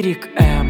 Лирик М.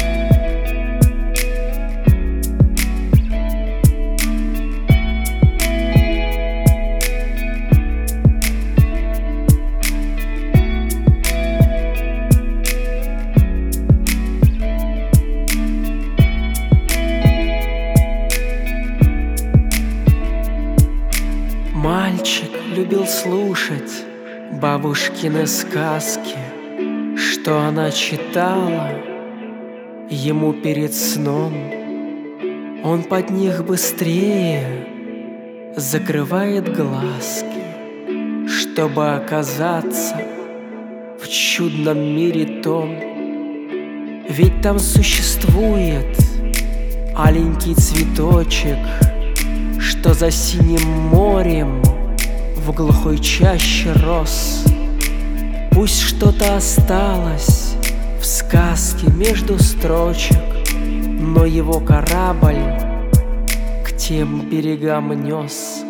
Мальчик любил слушать бабушкины сказки, что она читала ему перед сном. Он под них быстрее закрывает глазки, чтобы оказаться в чудном мире том. Ведь там существует аленький цветочек, что за синим морем в глухой чаще рос. Пусть что-то осталось в сказке между строчек, но его корабль к тем берегам нес.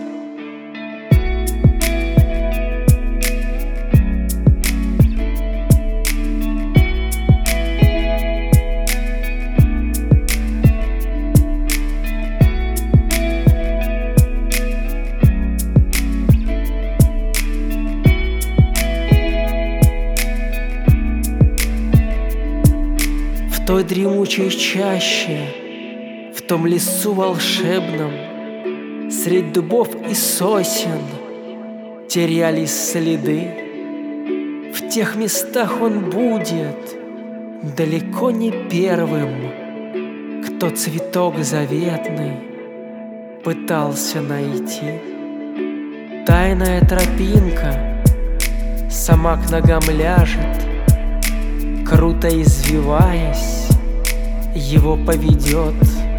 В той дремучей чаще, в том лесу волшебном, средь дубов и сосен терялись следы. В тех местах он будет далеко не первым, кто цветок заветный пытался найти. Тайная тропинка сама к ногам ляжет, круто извиваясь, его поведет.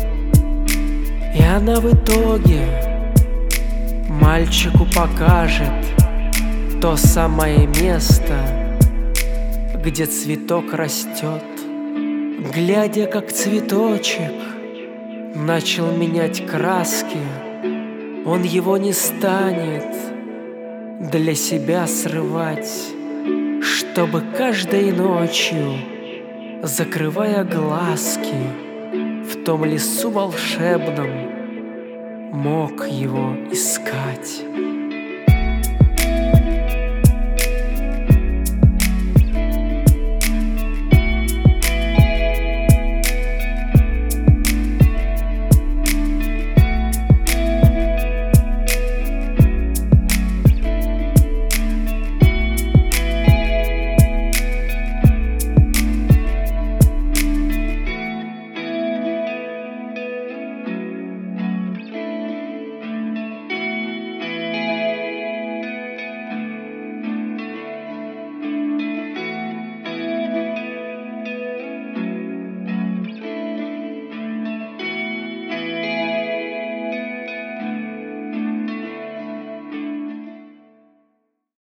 И она в итоге мальчику покажет то самое место, где цветок растет. Глядя, как цветочек начал менять краски, он его не станет для себя срывать, чтобы каждой ночью, закрывая глазки, в том лесу волшебном мог его искать.